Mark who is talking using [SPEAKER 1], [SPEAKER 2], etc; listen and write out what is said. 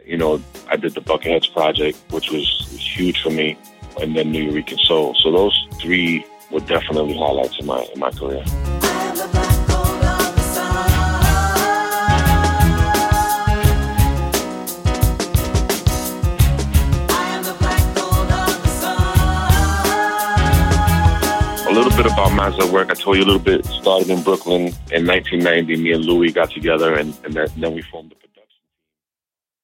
[SPEAKER 1] I did the Bucketheads project, which was huge for me, and then Nuyorican Soul. So those three were definitely highlights in my career. A little bit about Mazza work. I told you a little bit. Started in Brooklyn in 1990. Me and Louis got together, and then we formed the